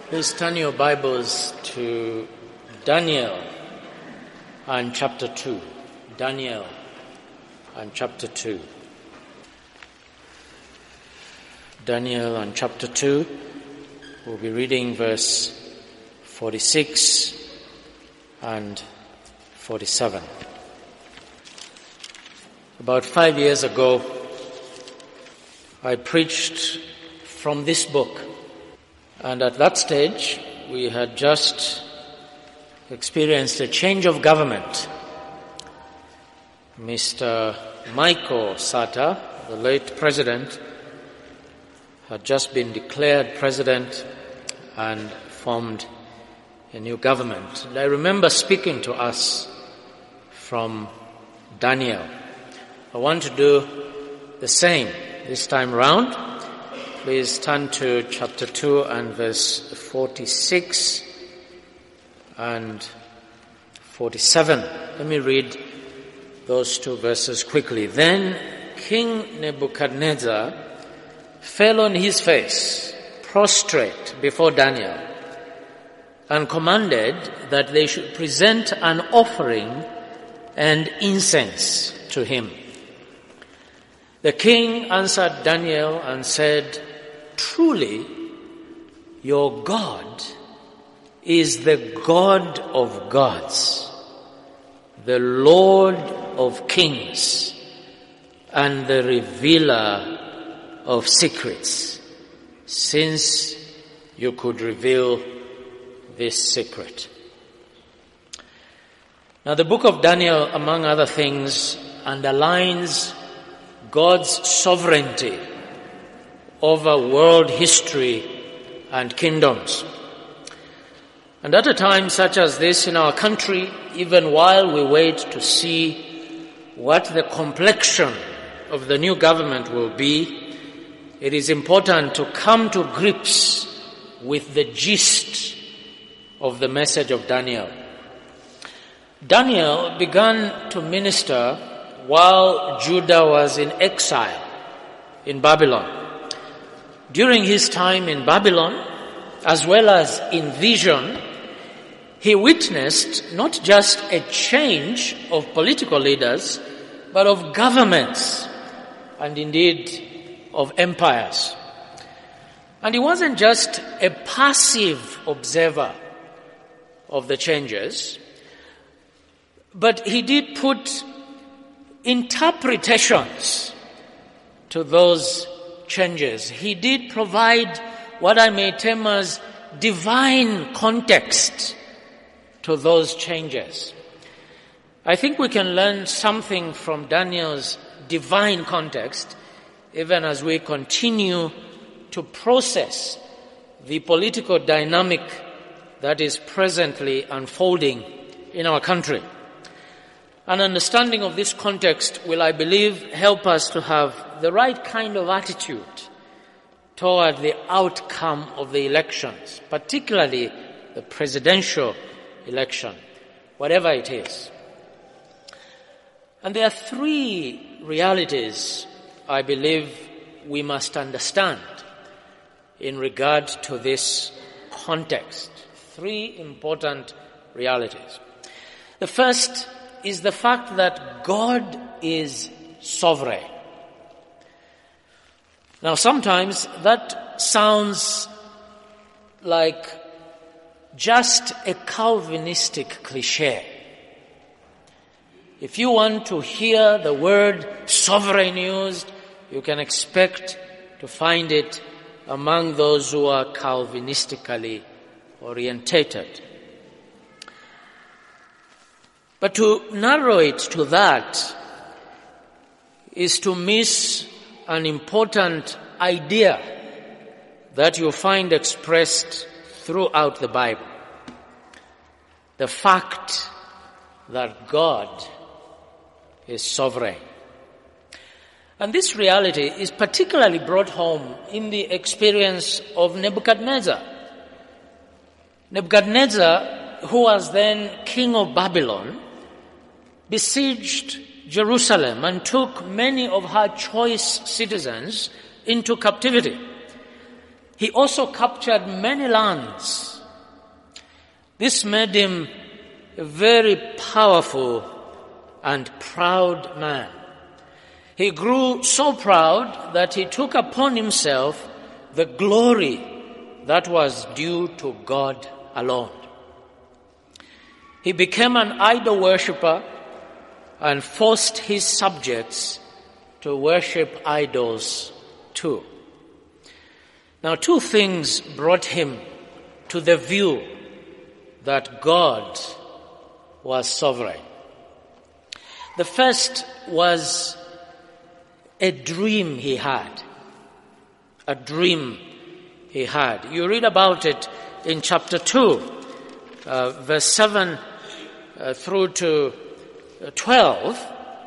Please turn your Bibles to Daniel and chapter 2. Daniel and chapter 2. Daniel and chapter 2. We'll be reading verse 46 and 47. About 5 years ago, I preached from this book. And at that stage, we had just experienced a change of government. Mr. Michael Sata, the late president, had just been declared president and formed a new government. And I remember speaking to us from Daniel. I want to do the same this time round. Please turn to chapter 2 and verse 46 and 47. Let me read those two verses quickly. Then King Nebuchadnezzar fell on his face, prostrate before Daniel, and commanded that they should present an offering and incense to him. The king answered Daniel and said, "Truly, your God is the God of gods, the Lord of kings, and the revealer of secrets, since you could reveal this secret." Now, the book of Daniel, among other things, underlines God's sovereignty over world history and kingdoms. And at a time such as this in our country, even while we wait to see what the complexion of the new government will be, it is important to come to grips with the gist of the message of Daniel. Daniel began to minister while Judah was in exile in Babylon. During his time in Babylon, as well as in vision, he witnessed not just a change of political leaders, but of governments, and indeed of empires. And he wasn't just a passive observer of the changes, but he did put interpretations to those changes. He did provide what I may term as divine context to those changes. I think we can learn something from Daniel's divine context, even as we continue to process the political dynamic that is presently unfolding in our country. An understanding of this context will, I believe, help us to have the right kind of attitude toward the outcome of the elections, particularly the presidential election, whatever it is. And there are three realities I believe we must understand in regard to this context. Three important realities. The first is the fact that God is sovereign. Now, sometimes that sounds like just a Calvinistic cliche. If you want to hear the word sovereign used, you can expect to find it among those who are Calvinistically orientated. But to narrow it to that is to miss an important idea that you find expressed throughout the Bible. The fact that God is sovereign. And this reality is particularly brought home in the experience of Nebuchadnezzar. Nebuchadnezzar, who was then king of Babylon, besieged Jerusalem and took many of her choice citizens into captivity. He also captured many lands. This made him a very powerful and proud man. He grew so proud that he took upon himself the glory that was due to God alone. He became an idol worshipper and forced his subjects to worship idols too. Now, two things brought him to the view that God was sovereign. The first was a dream he had. A dream he had. You read about it in chapter 2, verse 7 through to 12.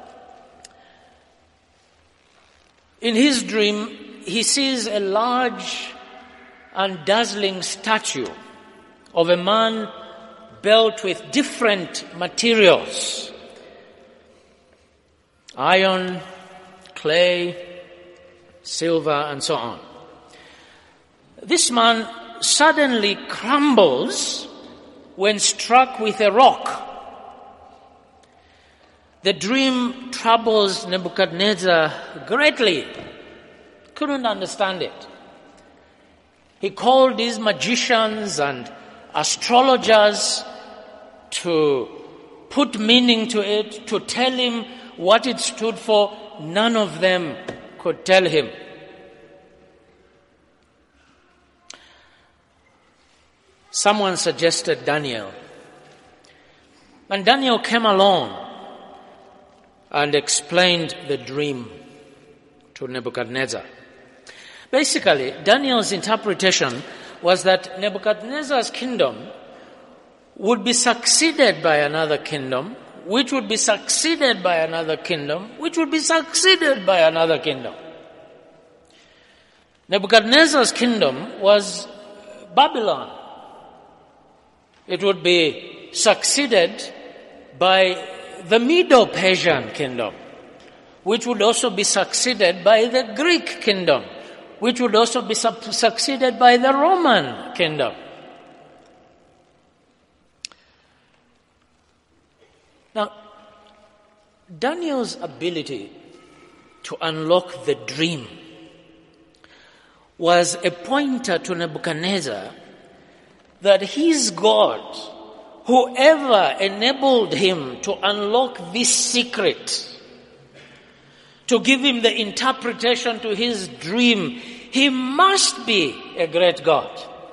In his dream, he sees a large and dazzling statue of a man built with different materials: iron, clay, silver, and so on. This man suddenly crumbles when struck with a rock. The dream troubles Nebuchadnezzar greatly. Couldn't understand it. He called his magicians and astrologers to put meaning to it, to tell him what it stood for. None of them could tell him. Someone suggested Daniel. And Daniel came along and explained the dream to Nebuchadnezzar. Basically, Daniel's interpretation was that Nebuchadnezzar's kingdom would be succeeded by another kingdom, which would be succeeded by another kingdom, which would be succeeded by another kingdom. Nebuchadnezzar's kingdom was Babylon. It would be succeeded by the Medo-Persian kingdom, which would also be succeeded by the Greek kingdom, which would also be succeeded by the Roman kingdom. Now, Daniel's ability to unlock the dream was a pointer to Nebuchadnezzar that his God, whoever enabled him to unlock this secret, to give him the interpretation to his dream, he must be a great God.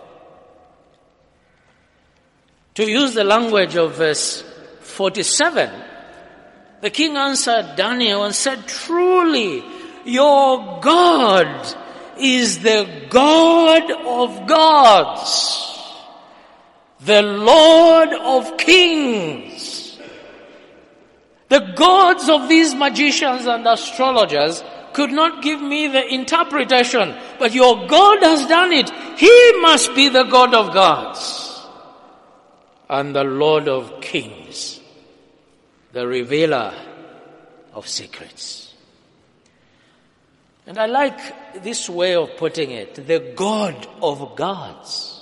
To use the language of verse 47, the king answered Daniel and said, "Truly, your God is the God of gods, the Lord of kings." The gods of these magicians and astrologers could not give me the interpretation, but your God has done it. He must be the God of gods and the Lord of kings, the revealer of secrets. And I like this way of putting it, the God of gods.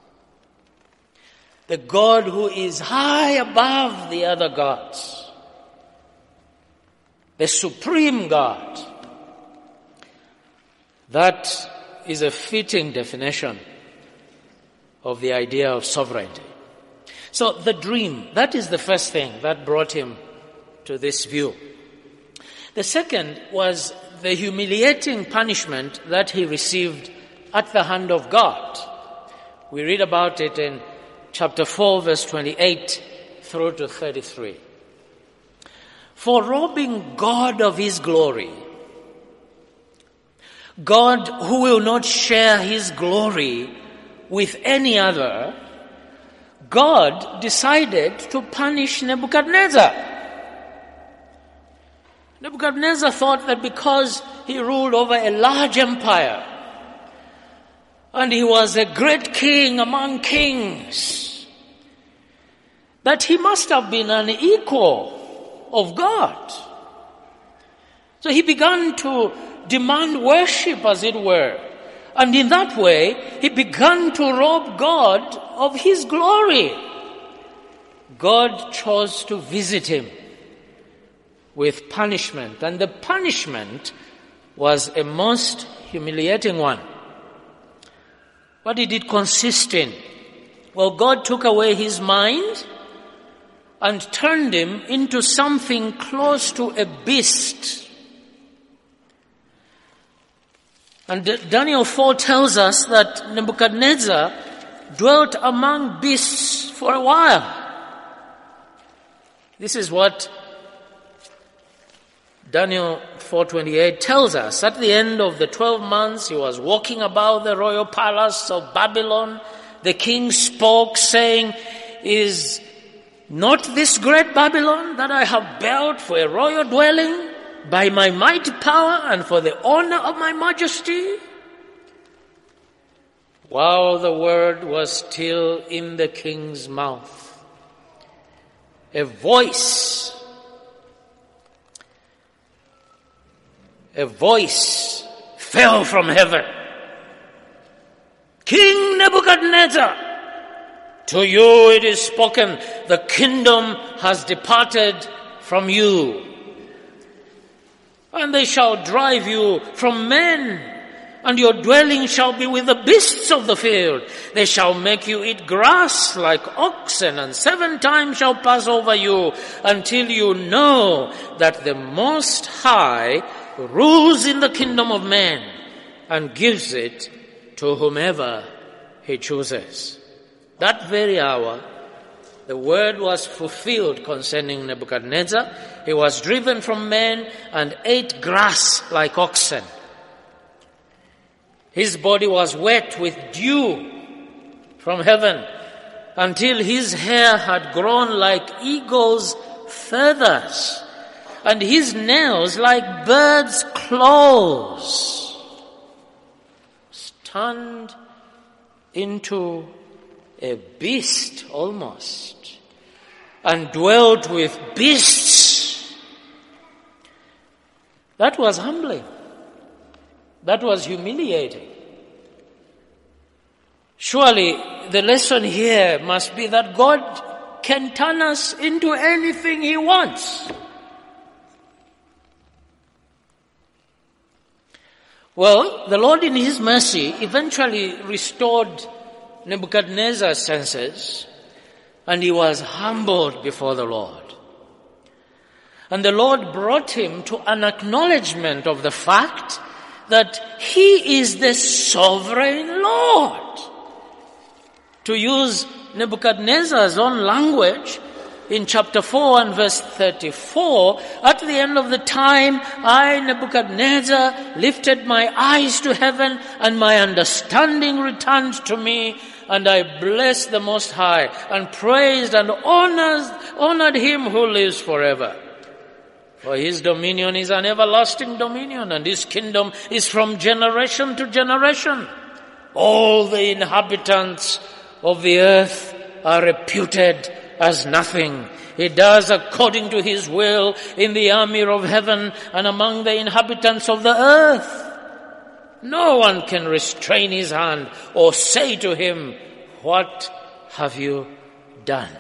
The God who is high above the other gods. The supreme God. That is a fitting definition of the idea of sovereignty. So the dream, that is the first thing that brought him to this view. The second was the humiliating punishment that he received at the hand of God. We read about it in chapter 4, verse 28 through to 33. For robbing God of his glory, God who will not share his glory with any other, God decided to punish Nebuchadnezzar. Nebuchadnezzar thought that because he ruled over a large empire and he was a great king among kings, that he must have been an equal of God. So he began to demand worship, as it were, And in that way, he began to rob God of his glory. God chose to visit him with punishment, and the punishment was a most humiliating one. What did it consist in? Well, God took away his mind and turned him into something close to a beast. And Daniel 4 tells us that Nebuchadnezzar dwelt among beasts for a while. This is what Daniel 4:28 tells us. At the end of the 12 months, he was walking about the royal palace of Babylon. The king spoke, saying, "Is not this great Babylon that I have built for a royal dwelling by my mighty power and for the honor of my majesty?" While the word was still in the king's mouth, a voice fell from heaven. "King Nebuchadnezzar, to you it is spoken, the kingdom has departed from you. And they shall drive you from men, and your dwelling shall be with the beasts of the field. They shall make you eat grass like oxen, and 7 times shall pass over you, until you know that the Most High rules in the kingdom of men, and gives it to whomever he chooses." That very hour, the word was fulfilled concerning Nebuchadnezzar. He was driven from men and ate grass like oxen. His body was wet with dew from heaven until his hair had grown like eagle's feathers and his nails like birds' claws. Turned into a beast almost, and dwelt with beasts. That was humbling. That was humiliating. Surely the lesson here must be that God can turn us into anything he wants. Well, the Lord in his mercy eventually restored Nebuchadnezzar's senses, and he was humbled before the Lord. And the Lord brought him to an acknowledgement of the fact that he is the sovereign Lord. To use Nebuchadnezzar's own language, in chapter 4 and verse 34, "At the end of the time, I, Nebuchadnezzar, lifted my eyes to heaven, and my understanding returned to me, and I blessed the Most High, and praised and honored him who lives forever. For his dominion is an everlasting dominion, and his kingdom is from generation to generation. All the inhabitants of the earth are reputed as nothing. He does according to his will in the army of heaven and among the inhabitants of the earth. No one can restrain his hand or say to him, 'What have you done?'"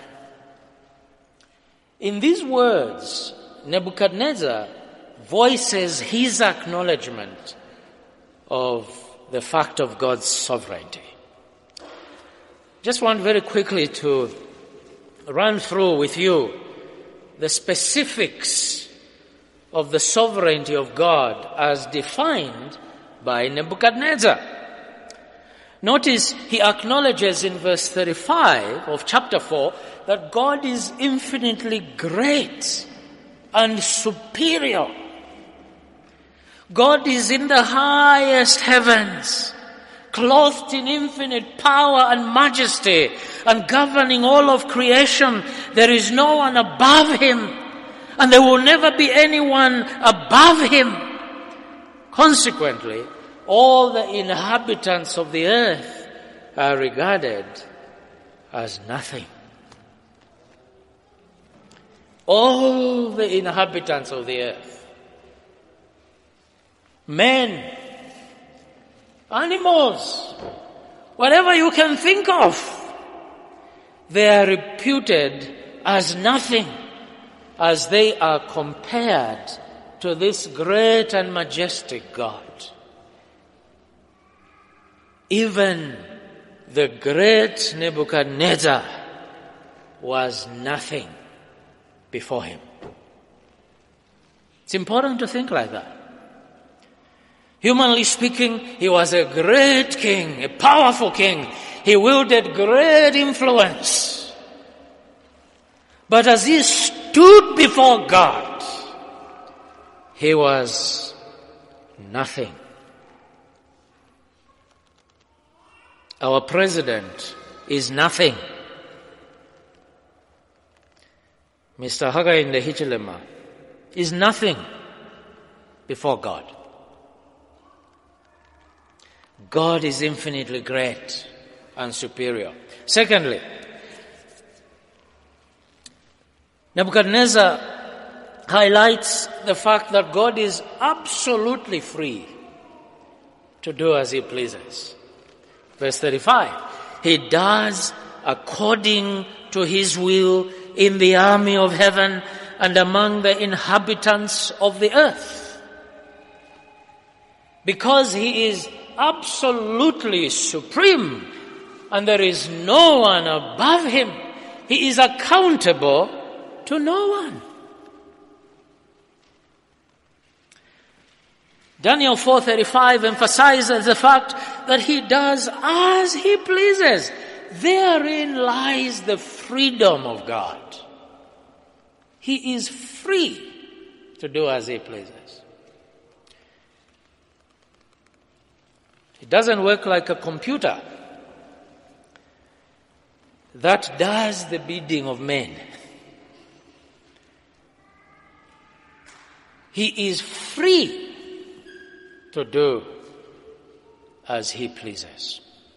In these words, Nebuchadnezzar voices his acknowledgement of the fact of God's sovereignty. Just want very quickly to run through with you the specifics of the sovereignty of God as defined by Nebuchadnezzar. Notice he acknowledges in verse 35 of chapter 4 that God is infinitely great and superior. God is in the highest heavens, clothed in infinite power and majesty, and governing all of creation. There is no one above him, and there will never be anyone above him. Consequently, all the inhabitants of the earth are regarded as nothing. All the inhabitants of the earth, men animals, whatever you can think of, they are reputed as nothing as they are compared to this great and majestic God. Even the great Nebuchadnezzar was nothing before him. It's important to think like that. Humanly speaking, he was a great king, a powerful king. He wielded great influence. But as he stood before God, he was nothing. Our president is nothing. Mr. Hakainde Hichilema is nothing before God. God is infinitely great and superior. Secondly, Nebuchadnezzar highlights the fact that God is absolutely free to do as he pleases. Verse 35, he does according to his will in the army of heaven and among the inhabitants of the earth. Because he is absolutely supreme and there is no one above him, he is accountable to no one. Daniel 4:35 emphasizes the fact that he does as he pleases. Therein lies the freedom of God. He is free to do as he pleases. It doesn't work like a computer that does the bidding of men. He is free to do as he pleases.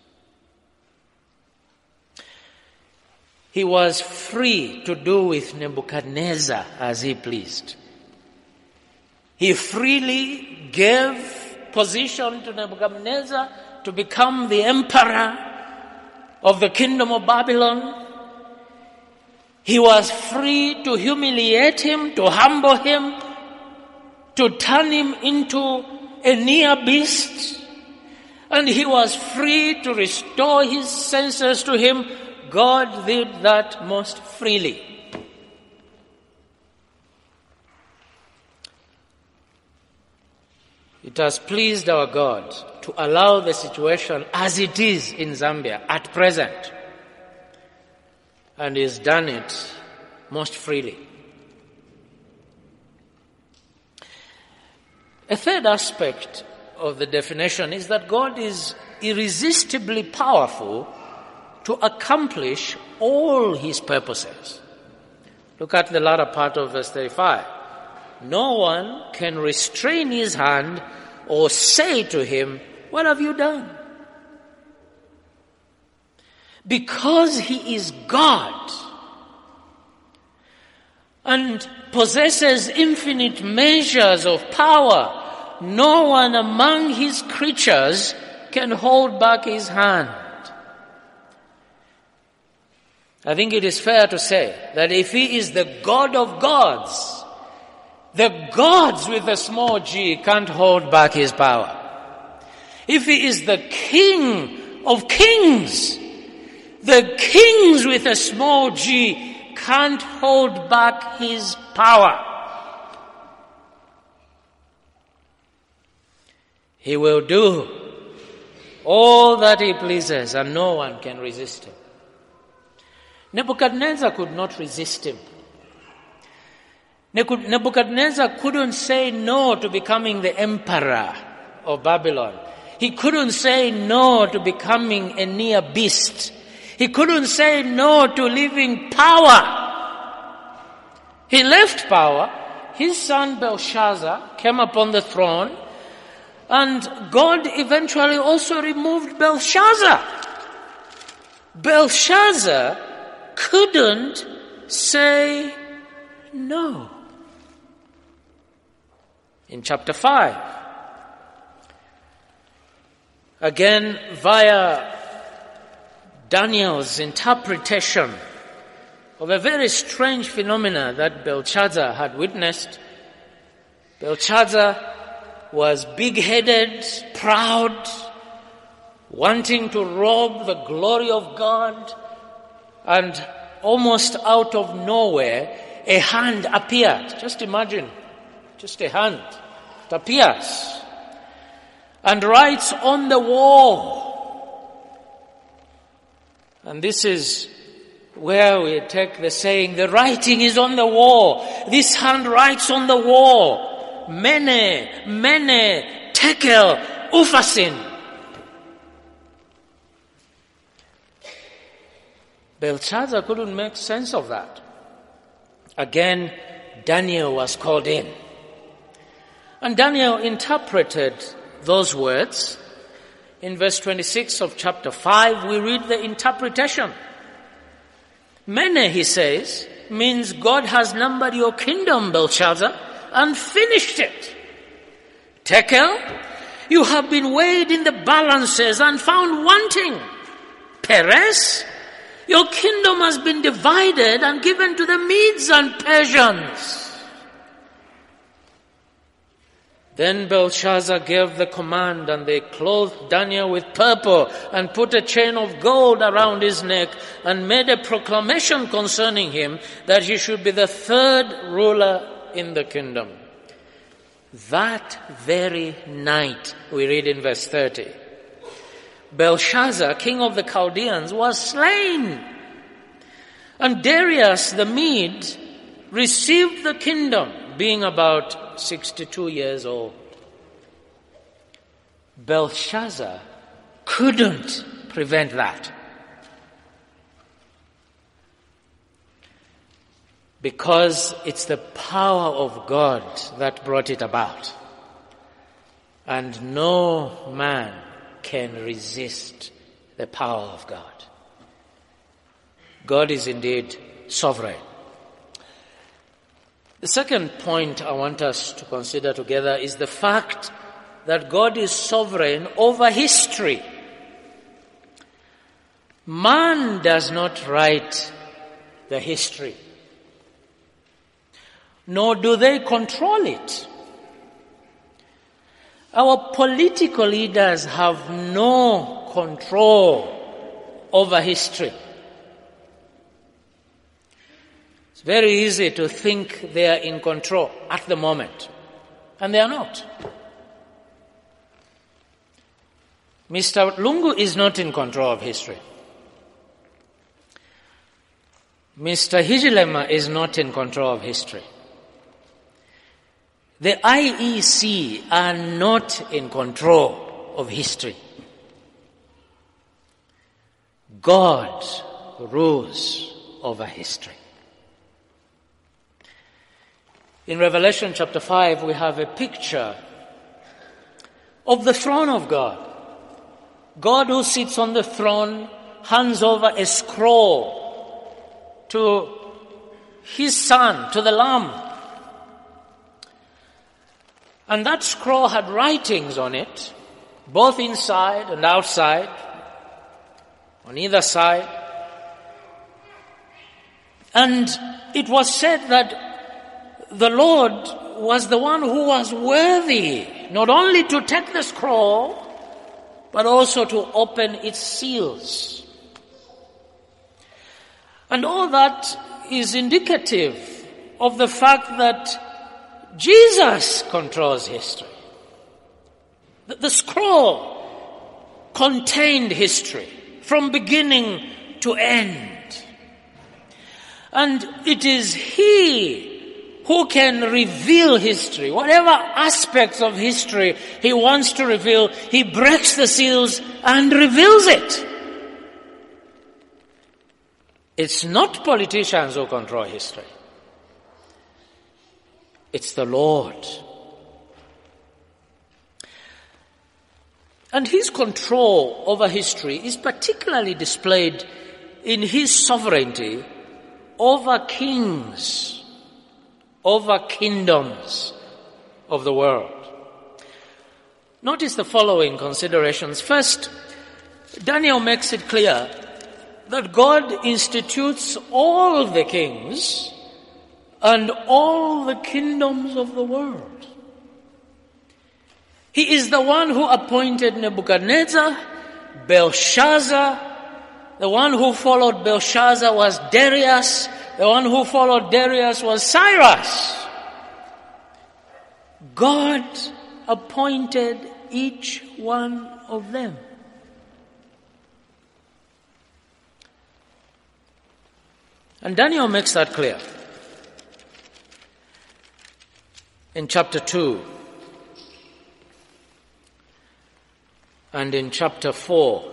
He was free to do with Nebuchadnezzar as he pleased. He freely gave position to Nebuchadnezzar to become the emperor of the kingdom of Babylon. He was free to humiliate him, to humble him, to turn him into a near beast. And he was free to restore his senses to him. God did that most freely. It has pleased our God to allow the situation as it is in Zambia at present. And He's done it most freely. A third aspect of the definition is that God is irresistibly powerful to accomplish all His purposes. Look at the latter part of verse 35. No one can restrain his hand or say to him, "What have you done?" Because He is God and possesses infinite measures of power, no one among His creatures can hold back His hand. I think it is fair to say that if He is the God of gods, the gods with a small g can't hold back His power. If He is the King of kings, the kings with a small g can't hold back His power. He will do all that He pleases and no one can resist Him. Nebuchadnezzar could not resist Him. Nebuchadnezzar couldn't say no to becoming the emperor of Babylon. He couldn't say no to becoming a near beast. He couldn't say no to leaving power. He left power. His son Belshazzar came upon the throne, and God eventually also removed Belshazzar. Belshazzar couldn't say no. In chapter 5, Again, via Daniel's interpretation of a very strange phenomena that Belshazzar had witnessed. Belshazzar was big-headed, proud, wanting to rob the glory of God, and almost out of nowhere, a hand appeared. Just imagine, just a hand. It appears and writes on the wall. And this is where we take the saying, the writing is on the wall. This hand writes on the wall. Mene, mene, tekel, upharsin. Belshazzar couldn't make sense of that. Again, Daniel was called in. And Daniel interpreted those words. In verse 26 of chapter 5, we read the interpretation. Mene, he says, means God has numbered your kingdom, Belshazzar, and finished it. Tekel, you have been weighed in the balances and found wanting. Peres, your kingdom has been divided and given to the Medes and Persians. Then Belshazzar gave the command, and they clothed Daniel with purple and put a chain of gold around his neck and made a proclamation concerning him that he should be the third ruler in the kingdom. That very night, we read in verse 30, Belshazzar, king of the Chaldeans, was slain, and Darius the Mede received the kingdom, being about 62 years old. Belshazzar couldn't prevent that, because it's the power of God that brought it about, and no man can resist the power of God. God is indeed sovereign. The second point I want us to consider together is the fact that God is sovereign over history. Man does not write the history, nor do they control it. Our political leaders have no control over history. It's very easy to think they are in control at the moment, and they are not. Mr. Lungu is not in control of history. Mr. Hijilema is not in control of history. The IEC are not in control of history. God rules over history. In Revelation chapter 5, we have a picture of the throne of God. God who sits on the throne hands over a scroll to his son, to the Lamb. And that scroll had writings on it, both inside and outside, on either side. And it was said that the Lord was the one who was worthy not only to take the scroll, but also to open its seals. And all that is indicative of the fact that Jesus controls history. The scroll contained history from beginning to end. And it is He who can reveal history. Whatever aspects of history He wants to reveal, He breaks the seals and reveals it. It's not politicians who control history. It's the Lord. And His control over history is particularly displayed in His sovereignty over kings, over kingdoms of the world. Notice the following considerations. First, Daniel makes it clear that God institutes all the kings and all the kingdoms of the world. He is the one who appointed Nebuchadnezzar, Belshazzar. The one who followed Belshazzar was Darius. The one who followed Darius was Cyrus. God appointed each one of them. And Daniel makes that clear in chapter 2 and in chapter 4.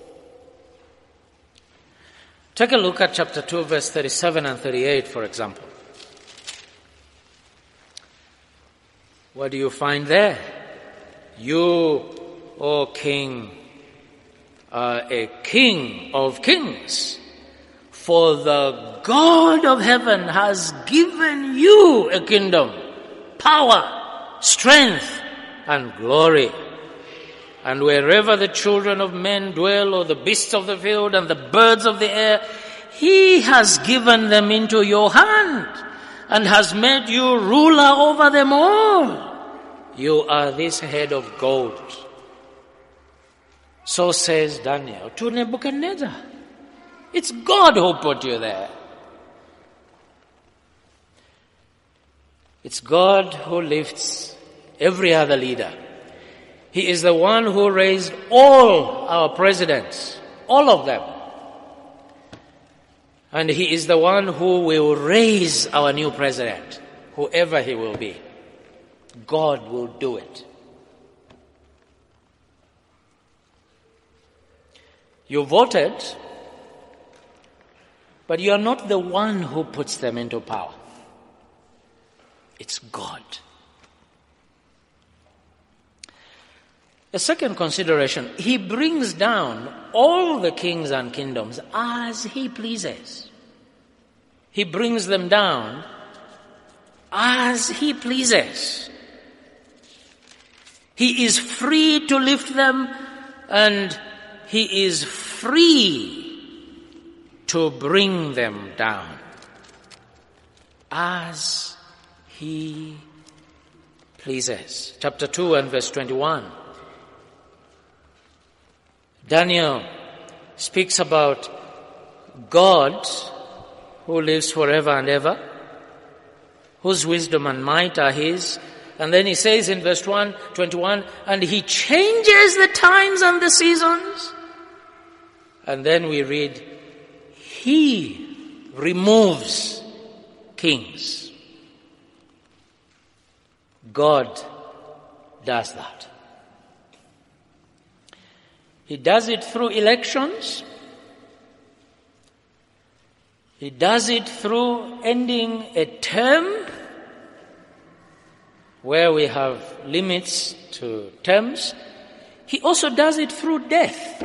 Take a look at chapter 2, verse 37 and 38, for example. What do you find there? You, O king, are a king of kings, for the God of heaven has given you a kingdom, power, strength, and glory. And wherever the children of men dwell, or the beasts of the field and the birds of the air, he has given them into your hand and has made you ruler over them all. You are this head of gold. So says Daniel to Nebuchadnezzar. It's God who put you there. It's God who lifts every other leader. He is the one who raised all our presidents, all of them. And he is the one who will raise our new president, whoever he will be. God will do it. You voted, but you are not the one who puts them into power. It's God. A second consideration, he brings down all the kings and kingdoms as he pleases. He brings them down as he pleases. He is free to lift them, and he is free to bring them down as he pleases. Chapter 2 and verse 21. Daniel speaks about God who lives forever and ever, whose wisdom and might are his. And then he says in verse 21, and he changes the times and the seasons. And then we read, he removes kings. God does that. He does it through elections. He does it through ending a term where we have limits to terms. He also does it through death.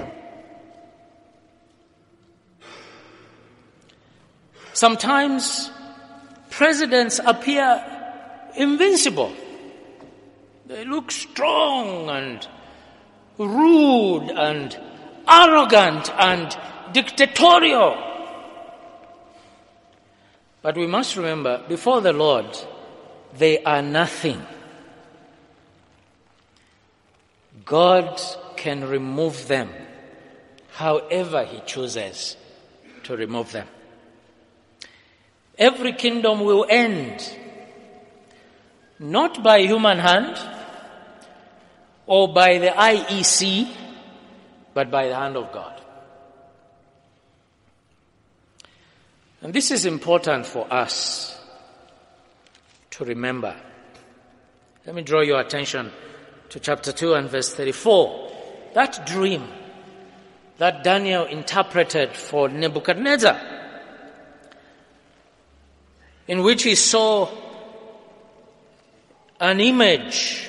Sometimes presidents appear invincible. They look strong and rude and arrogant and dictatorial. But we must remember, before the Lord, they are nothing. God can remove them however he chooses to remove them. Every kingdom will end, not by human hand or by the IEC, but by the hand of God. And this is important for us to remember. Let me draw your attention to chapter 2 and verse 34. That dream that Daniel interpreted for Nebuchadnezzar, in which he saw an image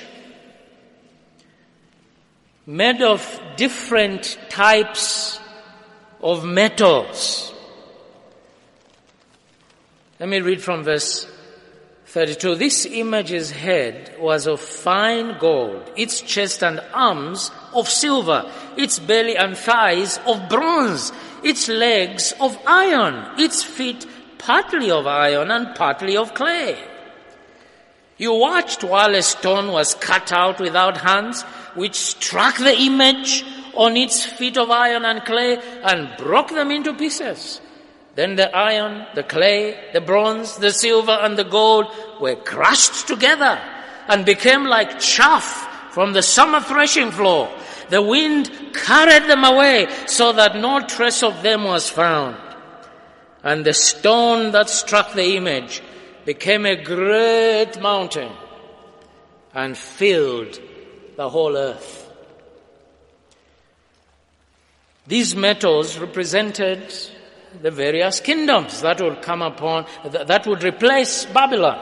made of different types of metals. Let me read from verse 32. This image's head was of fine gold, its chest and arms of silver, its belly and thighs of bronze, its legs of iron, its feet partly of iron and partly of clay. You watched while a stone was cut out without hands, which struck the image on its feet of iron and clay and broke them into pieces. Then the iron, the clay, the bronze, the silver, and the gold were crushed together and became like chaff from the summer threshing floor. The wind carried them away so that no trace of them was found. And the stone that struck the image became a great mountain and filled the whole earth. These metals represented the various kingdoms that would come upon, that would replace Babylon.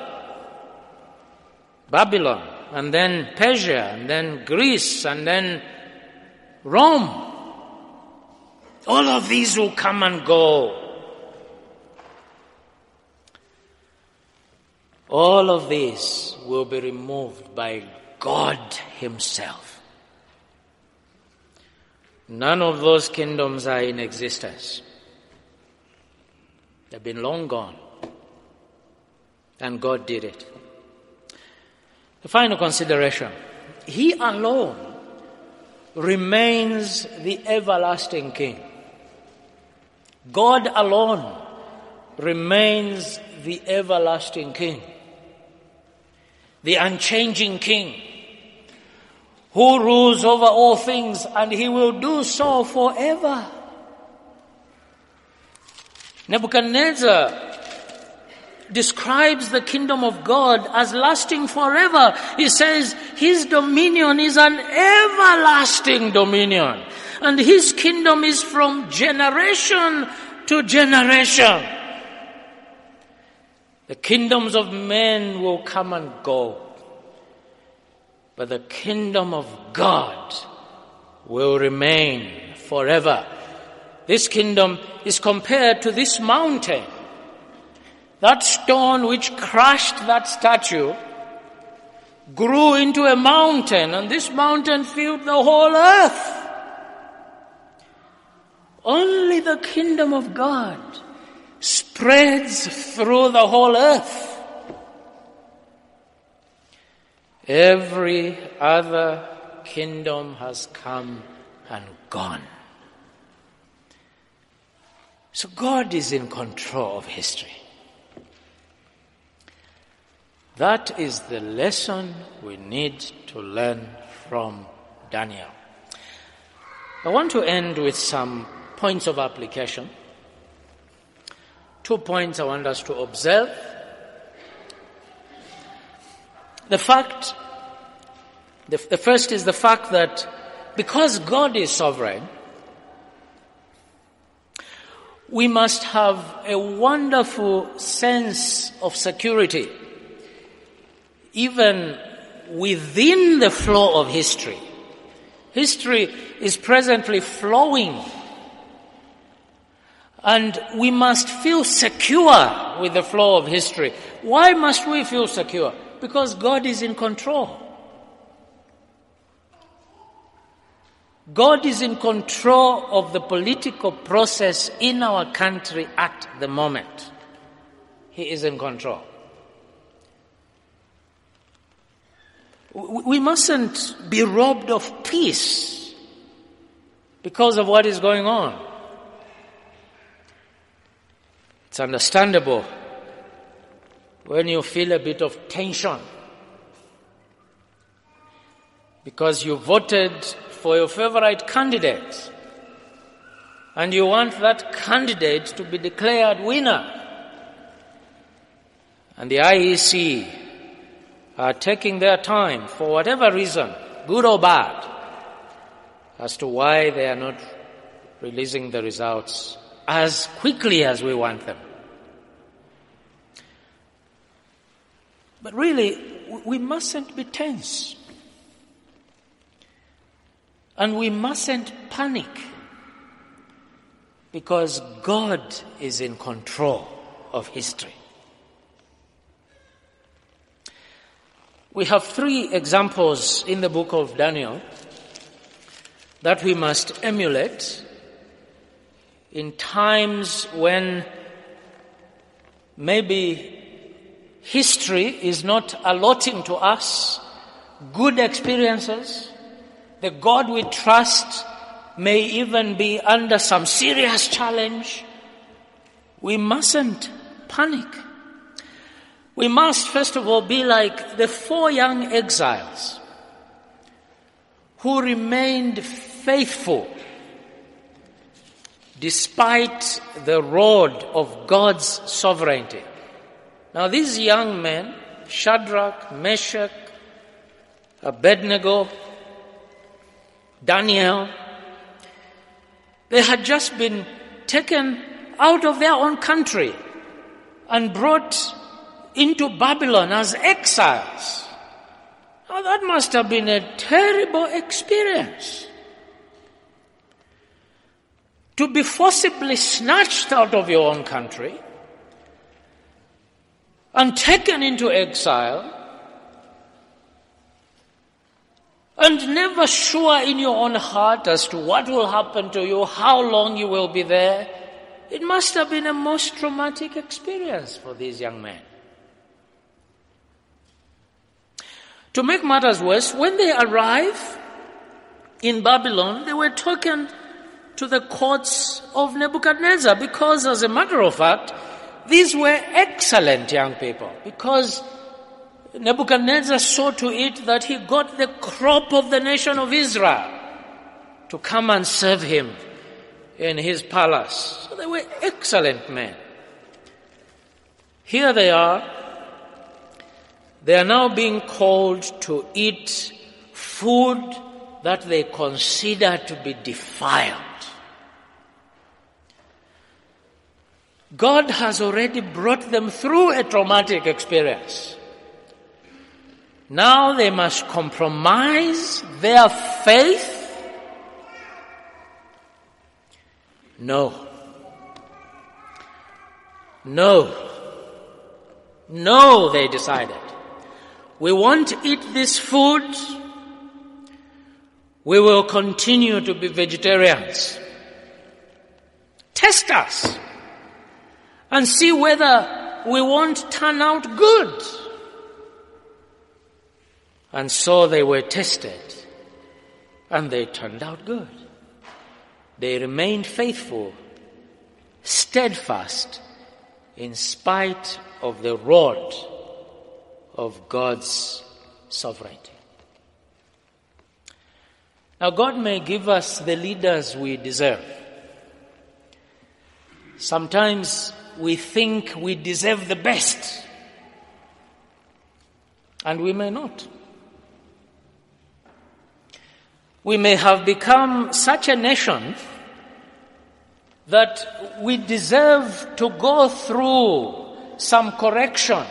Babylon, and then Persia, and then Greece, and then Rome. All of these will come and go. All of these will be removed by God Himself. None of those kingdoms are in existence. They've been long gone. And God did it. The final consideration. He alone remains the everlasting King. God alone remains the everlasting King. The unchanging King, who rules over all things, and He will do so forever. Nebuchadnezzar describes the kingdom of God as lasting forever. He says His dominion is an everlasting dominion, and His kingdom is from generation to generation. The kingdoms of men will come and go, but the kingdom of God will remain forever. This kingdom is compared to this mountain. That stone which crushed that statue grew into a mountain, and this mountain filled the whole earth. Only the kingdom of God spreads through the whole earth. Every other kingdom has come and gone. So God is in control of history. That is the lesson we need to learn from Daniel. I want to end with some points of application. 2 points I want us to observe. The first is the fact that because God is sovereign, we must have a wonderful sense of security, even within the flow of history. History is presently flowing, and we must feel secure with the flow of history. Why must we feel secure? Because God is in control. God is in control of the political process in our country at the moment. He is in control. We mustn't be robbed of peace because of what is going on. It's understandable when you feel a bit of tension because you voted for your favorite candidate and you want that candidate to be declared winner. And the IEC are taking their time for whatever reason, good or bad, as to why they are not releasing the results as quickly as we want them. But really, we mustn't be tense. And we mustn't panic, because God is in control of history. We have 3 examples in the book of Daniel that we must emulate in times when maybe history is not allotting to us good experiences. The God we trust may even be under some serious challenge. We mustn't panic. We must, first of all, be like the 4 young exiles who remained faithful despite the rod of God's sovereignty. Now these young men, Shadrach, Meshach, Abednego, Daniel, they had just been taken out of their own country and brought into Babylon as exiles. Now that must have been a terrible experience. To be forcibly snatched out of your own country and taken into exile, and never sure in your own heart as to what will happen to you, how long you will be there. It must have been a most traumatic experience for these young men. To make matters worse, when they arrive in Babylon, they were taken to the courts of Nebuchadnezzar because, as a matter of fact, these were excellent young people, because Nebuchadnezzar saw to it that he got the crop of the nation of Israel to come and serve him in his palace. So they were excellent men. Here they are. They are now being called to eat food that they consider to be defiled. God has already brought them through a traumatic experience. Now they must compromise their faith? No. No, they decided. We won't eat this food. We will continue to be vegetarians. Test us and see whether we won't turn out good. And so they were tested, and they turned out good. They remained faithful, steadfast, in spite of the rod of God's sovereignty. Now, God may give us the leaders we deserve. Sometimes we think we deserve the best, and we may not. We may have become such a nation that we deserve to go through some correction,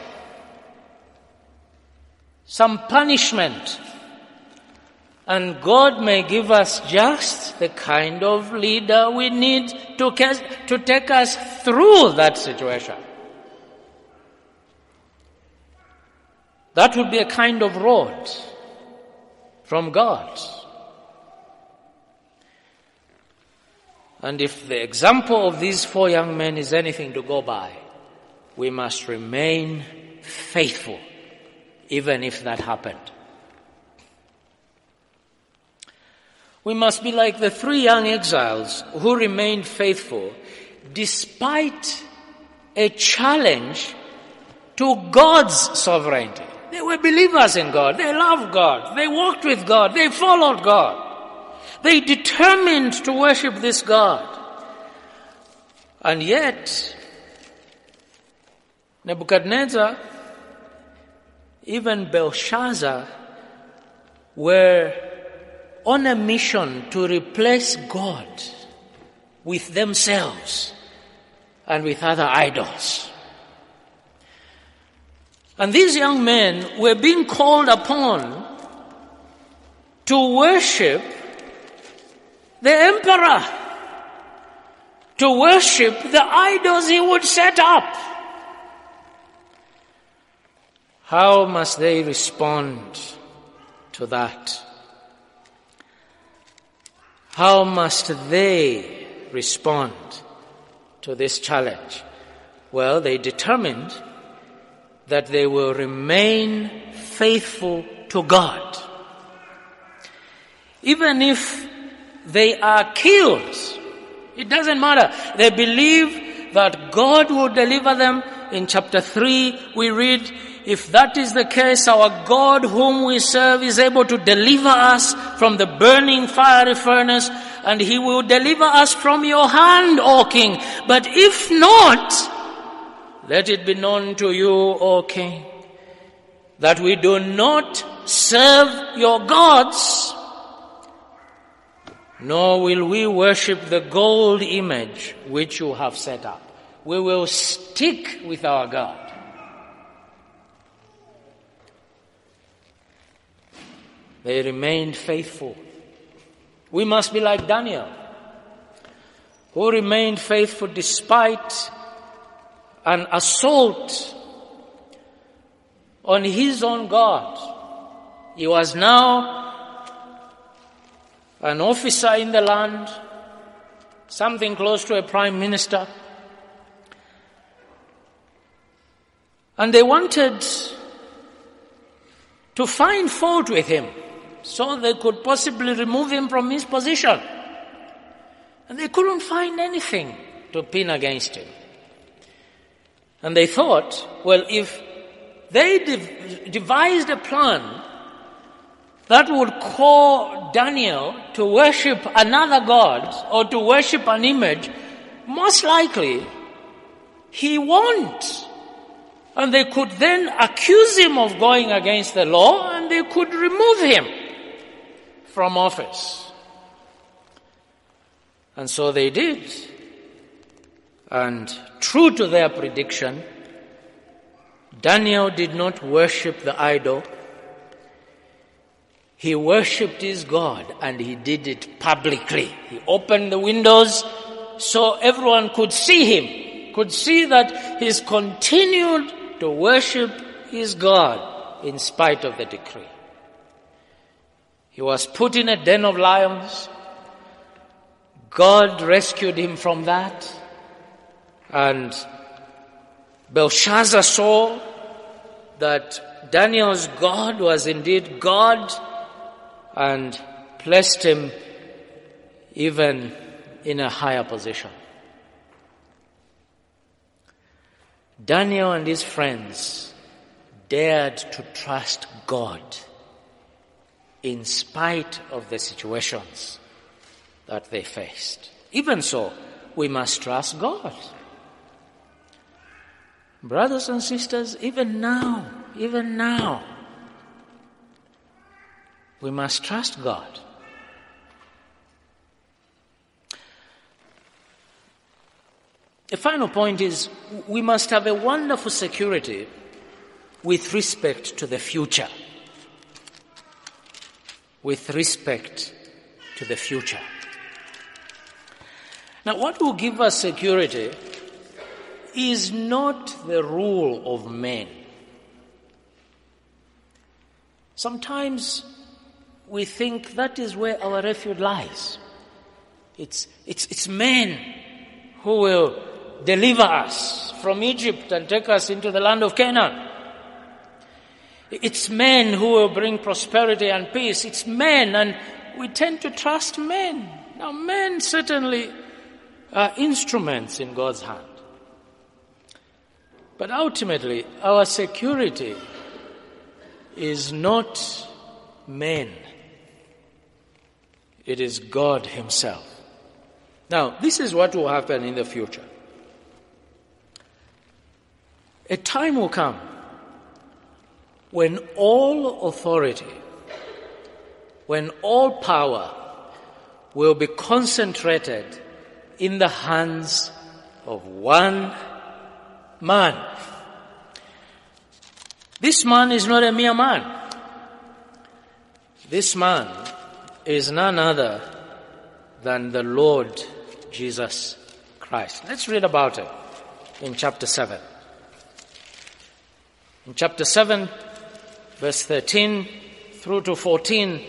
some punishment, and God may give us just the kind of leader we need to take us through that situation. That would be a kind of rod from God. And if the example of these 4 young men is anything to go by, we must remain faithful, even if that happened. We must be like the 3 young exiles who remained faithful despite a challenge to God's sovereignty. They were believers in God. They loved God. They walked with God. They followed God. They determined to worship this God. And yet, Nebuchadnezzar, even Belshazzar, were on a mission to replace God with themselves and with other idols. And these young men were being called upon to worship the emperor, to worship the idols he would set up. How must they respond to that? How must they respond to this challenge? Well, they determined that they will remain faithful to God. Even if they are killed, it doesn't matter. They believe that God will deliver them. In chapter 3, we read, if that is the case, our God whom we serve is able to deliver us from the burning fiery furnace, and he will deliver us from your hand, O king. But if not, let it be known to you, O king, that we do not serve your gods, nor will we worship the gold image which you have set up. We will stick with our God. They remained faithful. We must be like Daniel, who remained faithful despite an assault on his own God. He was now an officer in the land, something close to a prime minister. And they wanted to find fault with him so they could possibly remove him from his position. And they couldn't find anything to pin against him. And they thought, well, if they devised a plan that would call Daniel to worship another god or to worship an image, most likely he won't. And they could then accuse him of going against the law, and they could remove him from office. And so they did. And true to their prediction, Daniel did not worship the idol. He worshipped his God, and he did it publicly. He opened the windows so everyone could see him, could see that he's continued to worship his God in spite of the decree. He was put in a den of lions. God rescued him from that. And Belshazzar saw that Daniel's God was indeed God and placed him even in a higher position. Daniel and his friends dared to trust God in spite of the situations that they faced. Even so, we must trust God. Brothers and sisters, even now, we must trust God. The final point is, we must have a wonderful security with respect to the future. With respect to the future. Now, what will give us security is not the rule of men. Sometimes we think that is where our refuge lies. It's men who will deliver us from Egypt and take us into the land of Canaan. It's men who will bring prosperity and peace. It's men, and we tend to trust men. Now, men certainly are instruments in God's hand. But ultimately, our security is not men. It is God himself. Now, this is what will happen in the future. A time will come when all authority, when all power will be concentrated in the hands of one man. This man is not a mere man. This man is none other than the Lord Jesus Christ. Let's read about it in chapter 7. In chapter 7, verse 13 through to 14,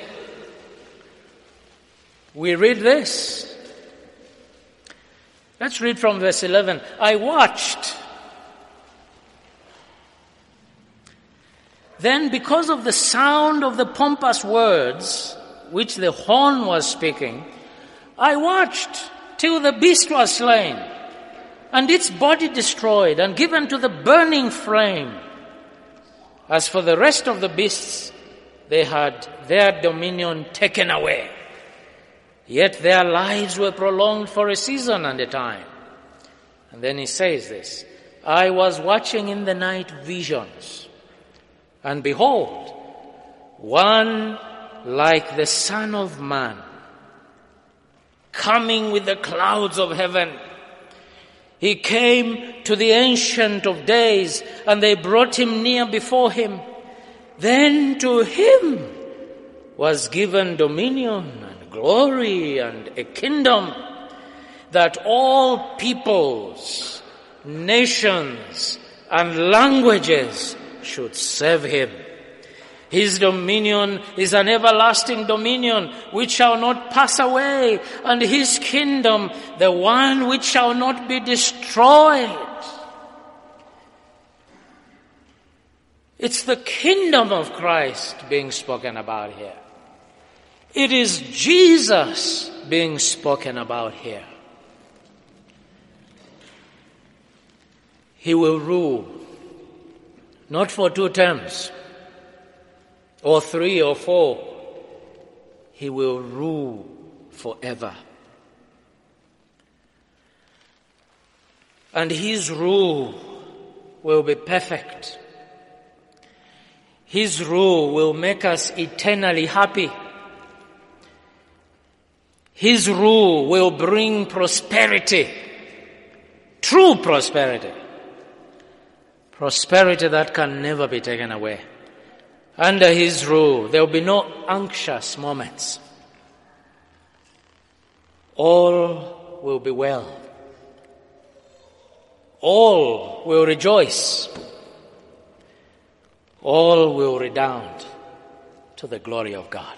we read this. Let's read from verse 11. I watched. Then, because of the sound of the pompous words which the horn was speaking, I watched till the beast was slain, and its body destroyed and given to the burning flame. As for the rest of the beasts, they had their dominion taken away. Yet their lives were prolonged for a season and a time. And then he says this, I was watching in the night visions, and behold, one like the Son of Man, coming with the clouds of heaven. He came to the Ancient of Days, and they brought him near before him. Then to him was given dominion and glory and a kingdom, that all peoples, nations, and languages should serve him. His dominion is an everlasting dominion which shall not pass away, and his kingdom the one which shall not be destroyed. It's the kingdom of Christ being spoken about here. It is Jesus being spoken about here. He will rule, not for 2 terms, or 3 or 4. He will rule forever. And his rule will be perfect. His rule will make us eternally happy. His rule will bring prosperity, true prosperity. Prosperity that can never be taken away. Under his rule, there will be no anxious moments. All will be well. All will rejoice. All will redound to the glory of God.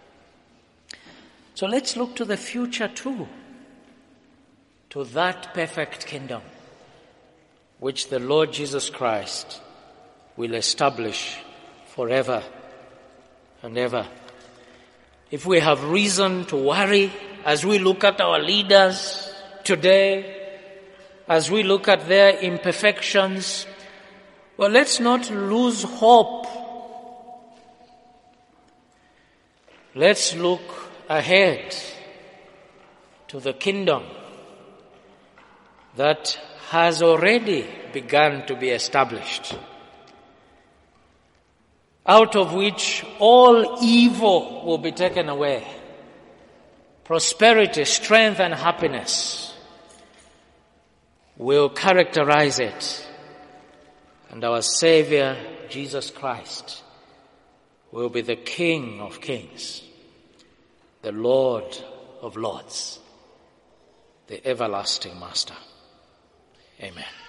So let's look to the future too, to that perfect kingdom which the Lord Jesus Christ will establish forever and ever. If we have reason to worry as we look at our leaders today, as we look at their imperfections, well, let's not lose hope. Let's look ahead to the kingdom that has already begun to be established, out of which all evil will be taken away. Prosperity, strength, and happiness will characterize it. And our Savior, Jesus Christ, will be the King of Kings, the Lord of Lords, the everlasting Master. Amen.